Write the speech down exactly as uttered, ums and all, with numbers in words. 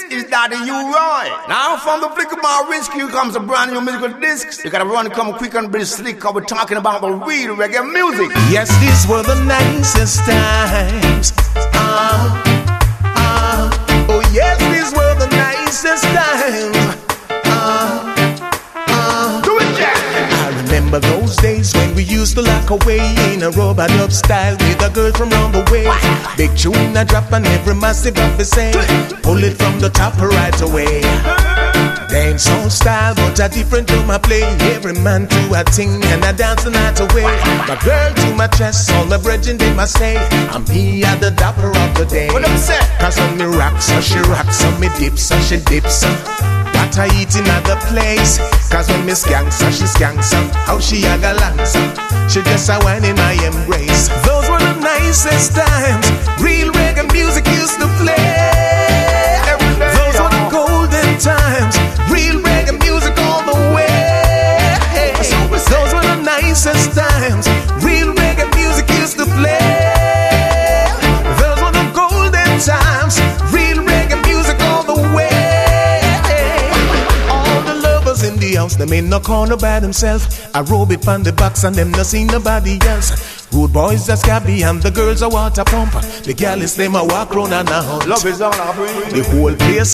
is Daddy U-Roy. Now from the flick of my wrist, here comes a brand new musical disc. You gotta run, come quick and be slick, cause we're talking about the real reggae music. Yes, these were the nicest times. Ah, ah. Oh yes, these were the nicest times. Ah, ah. Do it, Jack! I remember those days when we used to lock away in a rub-a-dub style with a girl from round the way. Big tune a drop and every massive up the same. Pull it from the top right away. Dance on style, but a different drum I play. Every man to a ting and I dance the night away. My girl to my chest, all my brethren they must say I'm me at the dapper of the day. What them say? Cause when me rocks her, she rocks her. Me dips her, she dips her. What I eat in other place. Cause when me skanks her, she skanks her. How she a galants her. She just a wine in my embrace. Those were the nicest times. Real reggae music used to play. Those were the golden times. Real reggae music all the way. Those were the nicest times. Real reggae music used to play. Those were the golden times. Real reggae music all the way. All the lovers in the house, them in no corner by themselves. I robe it on the box and them no see nobody else. Rude boys are scabby and the girls are water pump. The girls them a walk round and a hunt. Love is all I bring. The whole place